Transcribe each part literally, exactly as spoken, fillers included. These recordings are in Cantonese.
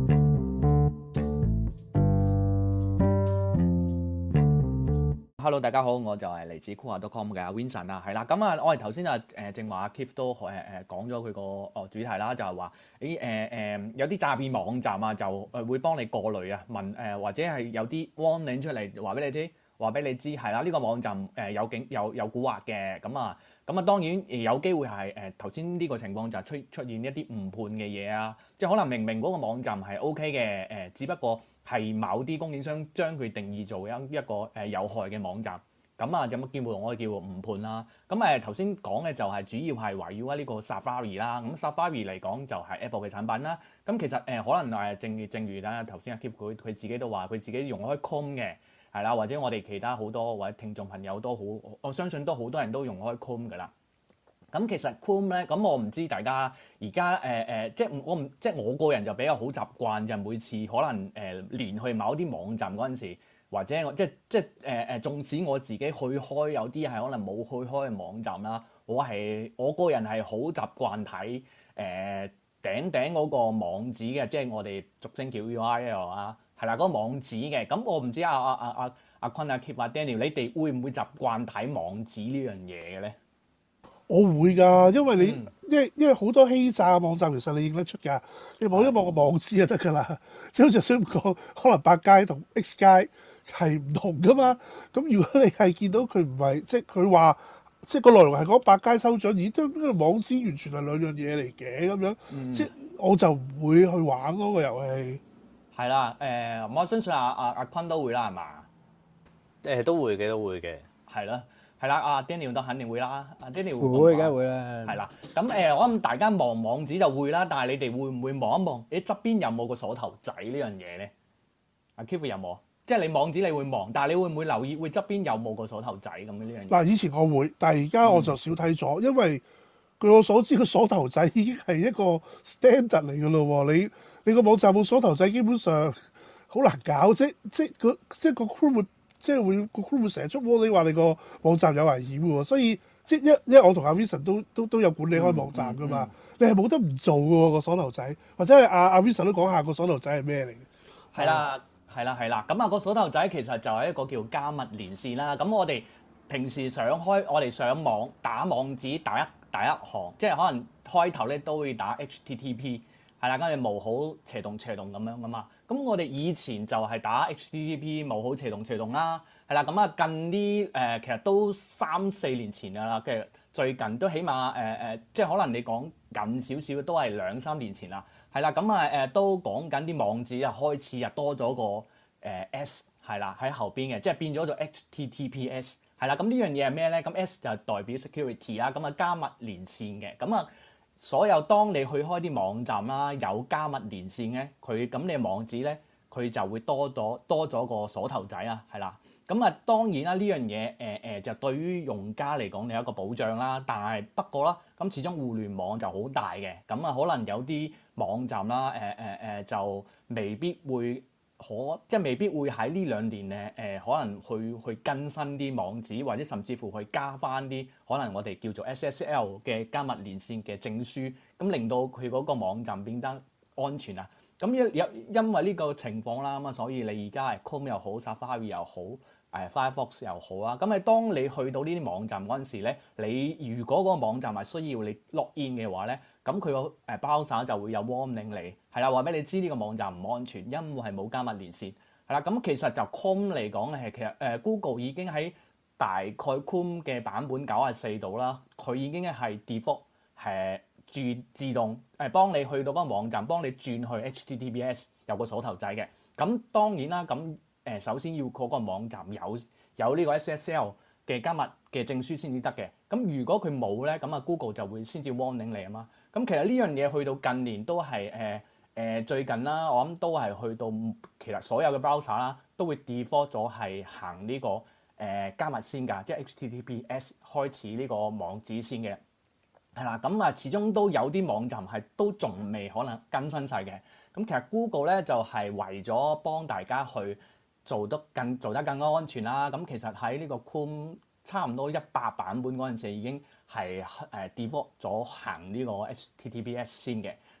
Hello，大家好，我就係嚟自 Cool 點 com 嘅 Vincent 啊，係啦，咁啊，我哋頭先啊誒正話阿 Keith 都誒誒講咗佢個哦主題啦，就係話誒誒誒有啲詐騙網站啊，就誒會幫你過濾啊，問誒、呃、或者係有啲 warning 出嚟話俾你知，話俾你知係啦，呢、這個網站誒有警有有蠱惑嘅，咁啊咁啊當然有機會係誒頭先呢個情況就係出出現一啲誤判嘅嘢啊，即係可能明明嗰個網站係 O K 嘅誒、呃，只不過係某啲供應商將佢定義做一一個誒有害嘅網站，咁啊有乜叫做我哋叫做誤判啦。咁誒頭先講嘅就係主要係圍繞喺呢個 Safari 啦。咁 Safari 嚟講就係 Apple 嘅產品啦。咁其實誒、呃、可能誒正如正如啦，頭先阿 Keep 佢佢自己都話佢自己用開 Chrome 嘅，係啦，或者我哋其他好多或者聽眾朋友都好，我相信都好多人都用開 Chrome 㗎啦。咁其實 Chrome 咧，咁我唔知大家而家誒誒，即係我唔即係我個人就比較好習慣，就每次可能誒、呃、連去某啲網站嗰陣時，或者我即係即係誒誒，縱使我自己去開有啲係可能冇去開嘅網站啦，我係我個人係好習慣睇誒頂頂嗰個網址嘅，即係我哋俗稱叫 U R L 啊，係啦，嗰個網址嘅。咁我唔知阿阿阿阿阿坤阿 Keep 阿 Daniel，你哋會唔會習慣睇網址呢樣嘢嘅咧？ 我會㗎，因為你、 嗯、 因為因為好多欺詐嘅網站其實你認得出㗎，你望一望個網址就得㗎啦。即係好似想講，可能百佳同 X 街係唔同㗎嘛。咁如果你係見到佢唔係，即係佢話，即係個內容係講百佳收獎，而都呢個網址完全係兩樣嘢嚟嘅咁樣， 嗯、 即係我就唔會去玩嗰個遊戲。 係啦，誒、呃，我相信阿阿阿坤都會啦，係嘛？ 誒都會嘅，都會嘅。 係啦，係啦，阿 Daniel 都肯定會啦，阿 Daniel 會梗係會啦。 係啦，咁誒、呃，我諗大家望網址就會啦，但係你哋會唔會望一望？誒側邊有冇個鎖頭仔呢樣嘢咧？阿 Keith 有冇？即係你網址你會望，但係你會唔會留意會側邊有冇個鎖頭仔咁嘅呢樣嘢？ 嗱，以前我會，但係而家我就少睇咗，嗯、因為據我所知，個鎖頭仔已經係一個 standard 嚟㗎咯喎。你你個網站冇鎖頭仔，基本上好難搞，即即個即個 Chrome 會即係會個 Chrome 會成日出 warning 話你個網站有危險喎。所以即一因為我同阿 Vincent 都都都有管理開網站㗎嘛，嗯嗯嗯、你係冇得唔做㗎喎個鎖頭仔，或者係阿阿 Vincent 都講下個鎖頭仔係咩嚟嘅？ 係啦。係啦，係啦，咁啊個鎖頭仔其實就係一個叫加密連線啦。咁我哋平時上開，我哋上網打網址第一第一行，即係可能開頭咧都會打 H T T P， 係啦，跟住冒號斜洞斜洞咁樣噶嘛。咁我哋以前就係打 H T T P 冒號斜洞斜洞啦，係啦。咁啊近啲誒、呃、其實都三四年前㗎啦，其實最近都起碼誒誒、呃，即係可能你講近少少都係兩三年前啦。係啦，咁啊誒都講緊啲網址啊，開始啊多咗個誒、呃、S 係啦喺後邊嘅，即係變咗做 H T T P S 係啦。咁呢樣嘢係咩咧？咁 S 就係代表 security 啦，咁啊加密連線嘅。咁啊所有當你去開啲網站啦，有加密連線咧，佢咁你網址咧佢就會多咗多咗個鎖頭仔啊，係啦。咁啊當然啦，呢樣嘢誒誒就對於用家嚟講你有一個保障啦，但係不過啦，咁始終互聯網就好大嘅，咁啊可能有啲網站啦，誒誒誒就未必會可，即係未必會喺呢兩年誒誒、呃、可能去去更新啲網址，或者甚至乎去加翻啲可能我哋叫做 S S L 嘅加密連線嘅證書，咁令到佢嗰個網站變得安全啊。咁因因因為呢個情況啦，咁啊所以你而家係 Chrome 又好 Safari 又好。誒 Firefox 又好啊，咁你當你去到呢啲網站嗰陣時咧，你如果嗰個網站係需要你 log in 嘅話咧，咁佢個誒 browser 就會有 warning 你，係啦，話俾你知呢個網站唔安全，因為係冇加密連線，係啦，咁其實就 Chrome 嚟講咧，係其實誒 Google 已經喺大概 Chrome 嘅版本九十四度啦，佢已經係 default 係自自動誒幫你去到嗰個網站，幫你轉去 H T T P S 有個鎖頭仔嘅，咁當然啦，咁。誒首先要嗰個網站有有呢個 S S L 嘅加密嘅證書先至得嘅。咁如果佢冇咧，咁啊 Google 就會先至 warning 你啊嘛。咁其實呢樣嘢去到近年都係誒誒最近啦，我諗都係去到其實所有嘅 browser 啦都會 default 咗係行呢、這個誒、呃、加密先㗎，即係 H T T P S 開始呢個網址先嘅。係啦，咁啊始終都有啲網站係都仲未可能更新晒嘅。咁其實 Google 咧就係、是、為咗幫大家去做得更做得更加安全啦，咁其實喺呢個 Chrome 差唔多一百版本嗰陣時已經係誒 default 咗行呢個 H T T P S 先嘅，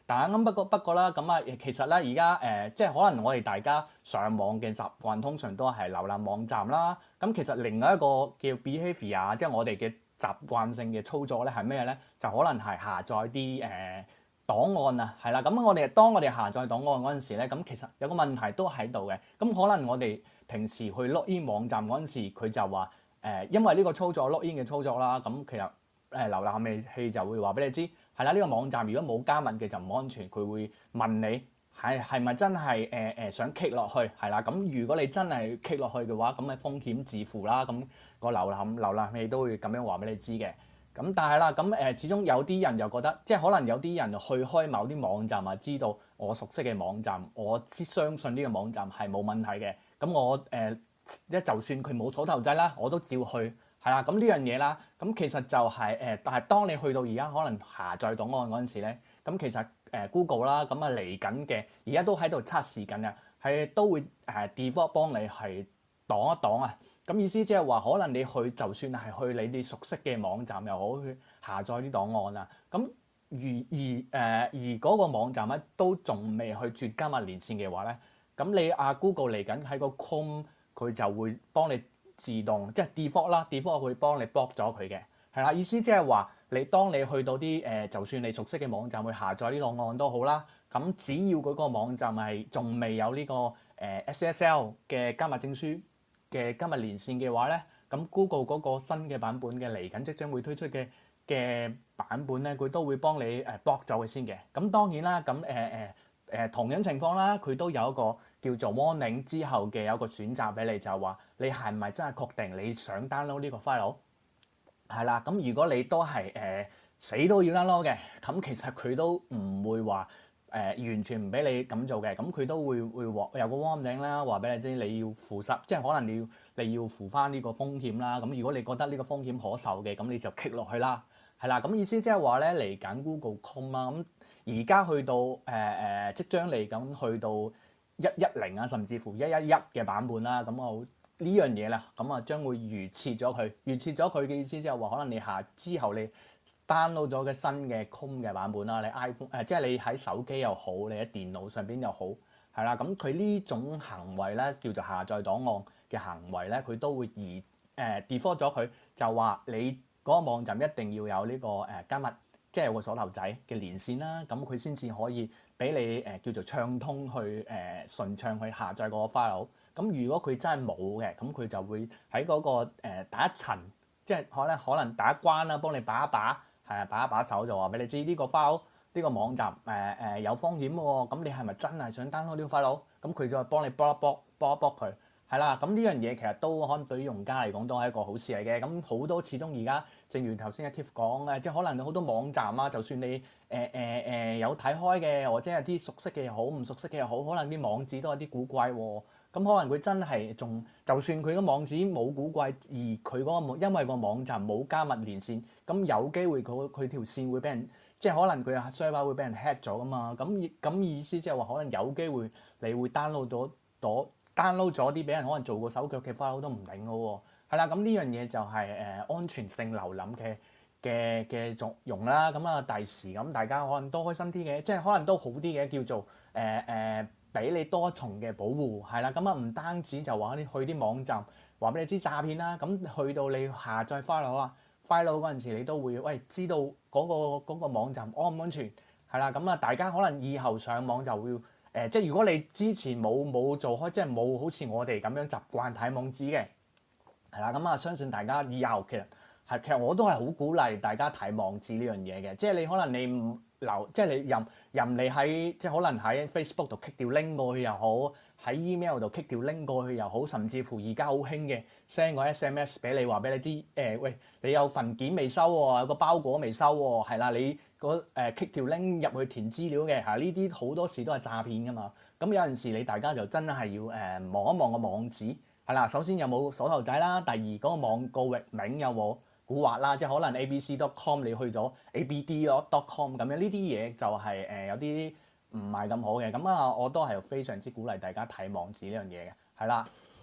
但係咁不過不過啦，咁啊其實咧而家誒即係可能我哋大家上網嘅習慣通常都係瀏覽網站啦。咁其實另外一個叫 behaviour 啊，即係我哋嘅習慣性嘅操作咧係咩咧？就可能係下載啲誒、呃、檔案啊，係啦。咁我哋當我哋下載檔案嗰陣時咧，咁其實有個問題都喺度嘅。咁可能我哋平時去 login 網站嗰陣時，佢就話誒、呃，因為呢個操作 login 嘅操作啦，咁其實誒、呃、瀏覽器就會話俾你知。係啦，呢、這個網站如果冇加密嘅就唔安全，佢會問你係係咪真係誒誒想 click 落去係啦。咁如果你真係 click 落去嘅話，咁咪風險自負啦。咁、那個瀏覽瀏覽器都會咁樣話俾你知嘅。咁但係啦，咁誒始終有啲人又覺得，即係可能有啲人去開某啲網站啊，知道我熟悉嘅網站，我相信呢個網站係冇問題嘅。咁我誒一、呃、就算佢冇鎖頭掣啦，我都照去。係啦，咁呢樣嘢啦，咁其實就係、是、誒，但係當你去到而家可能下載檔案嗰陣時咧，咁其實誒 Google 啦，咁啊嚟緊嘅，而家都喺度測試緊啊，係都會誒 default 幫你係擋一擋啊。咁意思即係話，可能你去就算係去你哋熟悉嘅網站又好，去下載啲檔案啊，咁而而誒、呃、而嗰個網站咧都仲未去絕加密連線嘅話咧，咁你啊 Google 嚟緊喺個 Chrome 佢就會幫你。自動即係 default 啦 ，default 會幫你 block 咗佢嘅，係啦，意思即係話你當你去到啲誒、呃，就算你熟悉嘅網站去下載呢個案都好啦，咁只要嗰個網站係仲未有呢、這個誒、呃、S S L 嘅加密證書嘅加密連線嘅話咧，咁 Google 嗰個新嘅版本嘅嚟緊即將會推出嘅嘅版本咧，佢都會幫你誒 block 咗佢先嘅。咁當然啦，咁誒誒誒同樣情況啦，佢都有一個。叫做 warning 之後嘅有一個選擇俾你，就係話你係咪真係確定你想 download 呢個 file？ 係啦，咁如果你都係誒、呃、死都要 download 嘅，咁其實佢都唔會話誒、呃、完全唔俾你咁做嘅，咁佢都會會話有個 warning 啦，話俾你知你要負責，即係可能你要你要負翻呢個風險啦。咁如果你覺得呢個風險可受嘅，咁你就 click 落去啦。係啦，咁意思即係話咧嚟緊 Google Chrome 啊，咁而家去到誒誒、呃、即將嚟緊去到。一一零啊，甚至乎一一一嘅版本啦，咁我呢樣嘢啦，咁啊將會預設咗佢，預設咗佢嘅意思即係話，可能你下之後你 download 咗嘅新嘅 Chrome 嘅版本啦，你 iPhone 誒、呃，即係你喺手機又好，你喺電腦上邊又好，係啦，咁佢呢種行為咧叫做下載檔案嘅行為咧，佢都會而誒、呃、default 咗佢，就話你嗰個網站一定要有呢、這個誒、呃、加密。即係有個鎖頭仔嘅連線啦，咁佢先至可以俾你誒、呃、叫做暢通去誒、呃、順暢去下載個 file。咁如果佢真係冇嘅，咁佢就會喺嗰、那個誒第、呃、一層，即係可能可能第一關啦，幫你把一把係啊，把一把手就話俾你知呢、這個 file 呢個網站誒誒、呃呃、有風險喎。咁你係咪真係想 download 呢個 file？咁佢就幫你 block block block block 佢。係啦，咁呢樣嘢其實都可能對於用家嚟講都係一個好事嚟嘅。咁好多始終而家，正如頭先阿 Tiff 講嘅，即係可能有好多網站啊，就算你誒誒誒有睇開嘅，或者係啲熟悉嘅又好，唔熟悉嘅又好，可能啲網址都有啲古怪喎。咁可能佢真係仲，就算佢個網址冇古怪，而佢嗰個網因為個網站冇加密連線，咁有機會佢佢條線會俾人，即係可能佢 server 會俾人 hack 咗噶嘛。咁咁意思即係話可能有機會你會 download 到到。download 咗啲俾人可能做過手腳嘅 file 都唔定嘅喎，係啦，咁呢樣嘢就係、是、誒、呃、安全性瀏覽嘅嘅嘅作用啦。咁啊第時咁大家可能都開心啲嘅，即係可能都好啲嘅，叫做誒誒俾你多重嘅保護，係啦。咁啊唔單止就話你去啲網站話俾你知詐騙啦，咁去到你下載 file 啊 file 嗰陣時，你都會喂知道嗰、那個嗰、那個網站安唔安全，係啦。咁啊大家可能以後上網就會。誒、呃，即係如果你之前冇冇做開，即係冇好似我哋咁樣習慣睇網址嘅，係啦，咁啊，相信大家以後其實係其實我都係好鼓勵大家睇網址呢樣嘢嘅，即係你可能你唔留，即係你任任你喺即係可能喺 Facebook 度 kick 條 link 過去又好，喺 email 度 kick 條 link 過去又好，甚至乎而家好興嘅 send 個 S M S 俾你話俾你知，誒、呃、喂，你有份件未收喎，有個包裹未收喎，係啦，你。個誒 click 條 link 入去填資料嘅嚇，呢啲好多時都係詐騙噶嘛。咁有陣時你大家就真係要誒望一望個網址係啦。首先有冇鎖頭仔啦，第二嗰、那個網告域名有冇蠱惑啦，即係可能 A B C dot com 你去咗 A B D dot com 咁樣，呢啲嘢就係、是、誒、呃、有啲唔係咁好嘅。咁啊，我都係非常之鼓勵大家睇網址呢樣嘢嘅，係啦。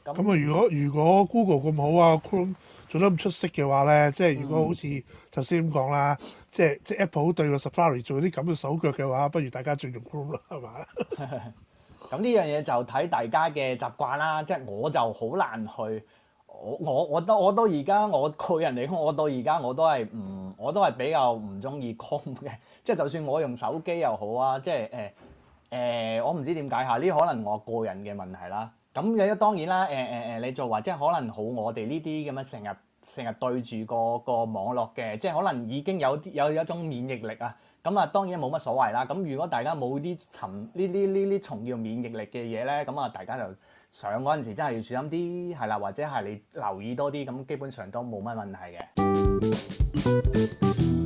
咁咁啊，如果如果 Google 咁好啊，Chrome 做得咁出色嘅話咧，即係如果好似頭先咁講啦，即係即係 Apple 對個 Safari 做啲咁嘅手腳嘅話，不如大家轉用 Chrome 啦，係嘛？ 咁呢樣嘢就睇大家嘅習慣啦，即係我就好難去，我我我都我到而家我個人嚟講，我到而家我都係唔我都係比較唔中意 Chrome 嘅，即係就算我用手機又好啊，即係誒誒，我唔知點解嚇，呢可能我個人嘅問題啦。咁你當然啦，誒誒誒，你做話即係可能好我哋呢啲咁樣成日成日對住個個網絡嘅，即係可能已經有啲有有一種免疫力啊。咁啊，當然冇乜所謂啦。咁如果大家冇啲尋呢啲呢啲重要免疫力嘅嘢咧，咁啊大家就上嗰陣時真係要小心啲，係啦，或者係你留意多啲，咁基本上都冇乜問題嘅。